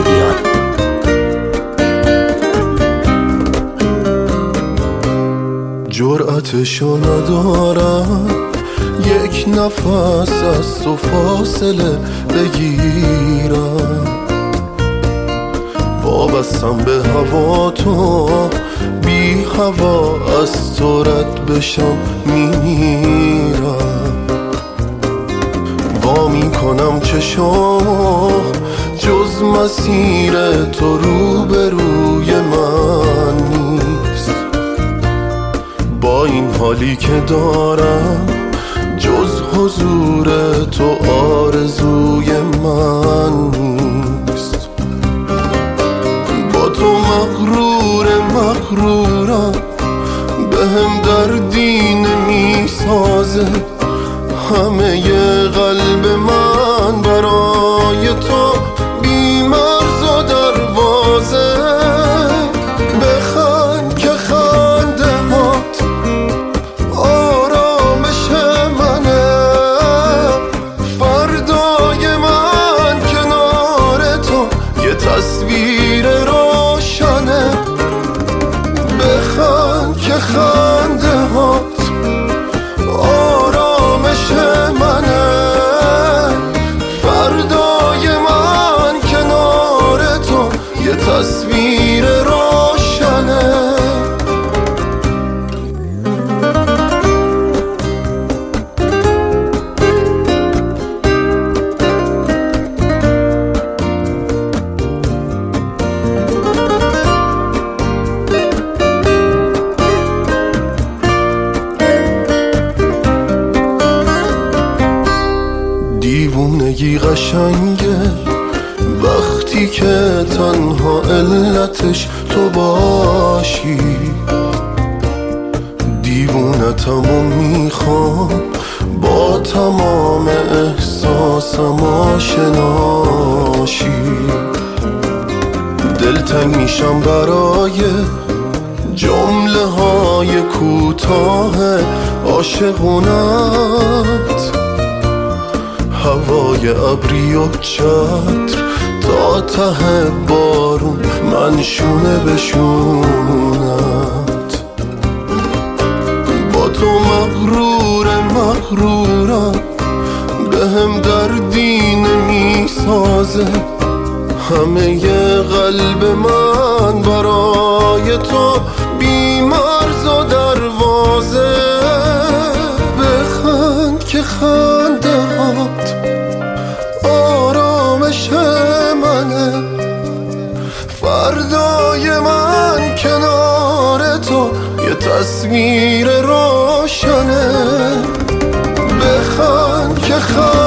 موسیقیان. جرأتشو ندارم یک نفس از تو فاصله بگیرم، وابستم به هوا تو، بی هوا از تو رد بشم میمیرم. وا میکنم چشام جز مسیر تو روبروی من نیست، با این حالی که دارم جز حضور تو آرزوی من نیست. با تو مغرورم بهم دردی نمیسازه، همه ی قلب من برای تو بی‌مرز و دروازه. بخند که خنده هات آرامش منه، فردای من کنار تو یه تصویر روشنه. بخند که خنده هات آرامش منه، فردای من کنار تو یه تصویر روشنه. دیوونگی قشنگه وقتی که تنها علتش تو باشی، دیوونتمو میخوام با تمام احساسم آشناشی. دلتنگ میشم برای جمله های کوتاه عاشقونت، هوای ابری و چتر تا ته بارون من شونه بشونت. با تو مغرورم بهم دردی نمیسازه، همه ی قلب من برای تو بی‌مرز و دروازه. بخند که خنده هات آرامش منه، فردای من کنار تو یه تصویر روشنه. بخند که